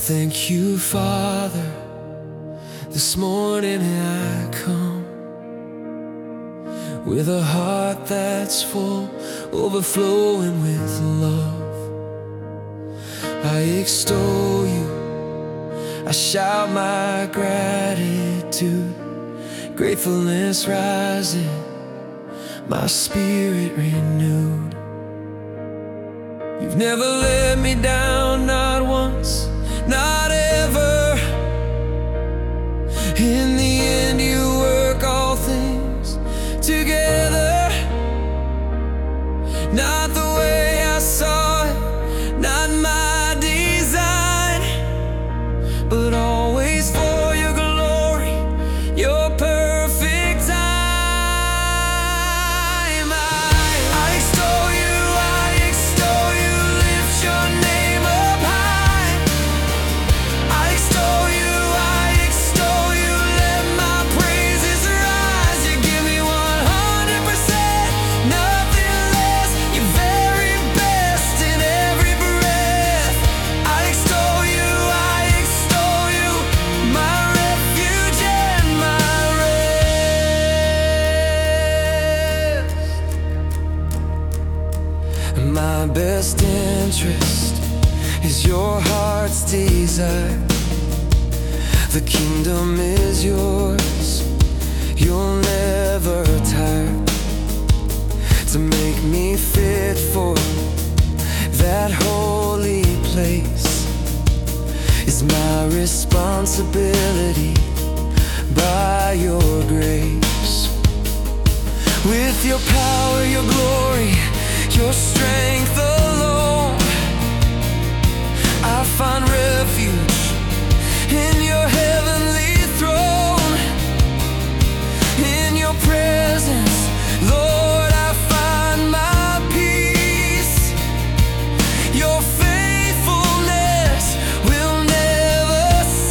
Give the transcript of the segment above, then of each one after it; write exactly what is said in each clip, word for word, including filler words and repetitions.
Thank you, Father. This morning I come with a heart that's full, overflowing with love. I extol you, I shout my gratitude. Gratefulness rising, my spirit renewed. You've never let me down, not once, not ever. In the end you work all things together. Not the way I saw it, not my design, but always for your glory, your perfect time. I, I extol you, I extol you, lift your name up high. I extol you, I extol you, let my praises rise. You give me one hundred percent, nothing less, your very best in every breath. I extol you, I extol you, my refuge and my rest. My best interest is your heart's desire. The kingdom is yours, you'll never tire. To make me fit for that holy place is my responsibility by your grace. With your power, your glory, your strength alone, I find refuge in your heavenly throne. In your presence, Lord, I find my peace. Your faithfulness will never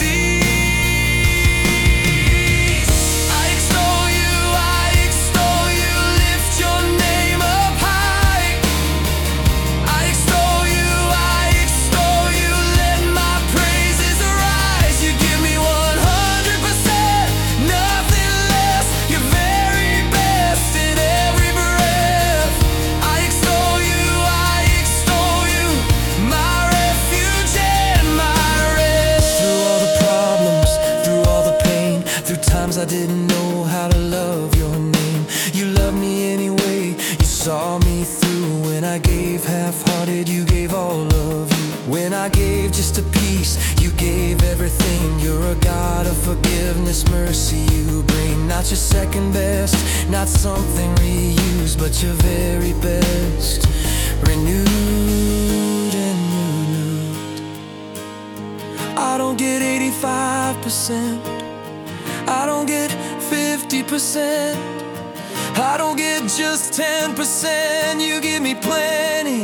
cease. I extol you, I extol you, lift your name up high. I extol you, I extol you, let my praises arise. You give me one hundred percent, nothing less, your very best in every breath. I extol you, I extol you, my refuge and my rest. Through all the problems, through all the pain, through times I didn't know how to love your name, you loved me anyway. You saw me through when I gave half-hearted, you gave all of you. When I gave just a piece, you gave everything. You're a God of forgiveness, mercy you bring. Not your second best, not something reused, but your very best, renewed and renewed. I don't get eighty-five percent, I don't get fifty percent, I don't get just ten percent. You give me plenty,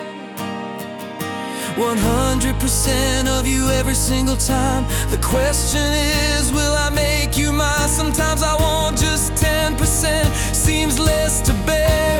one hundred percent of you every single time. The question is, will I make you mine? Sometimes I want just ten percent, seems less to bear.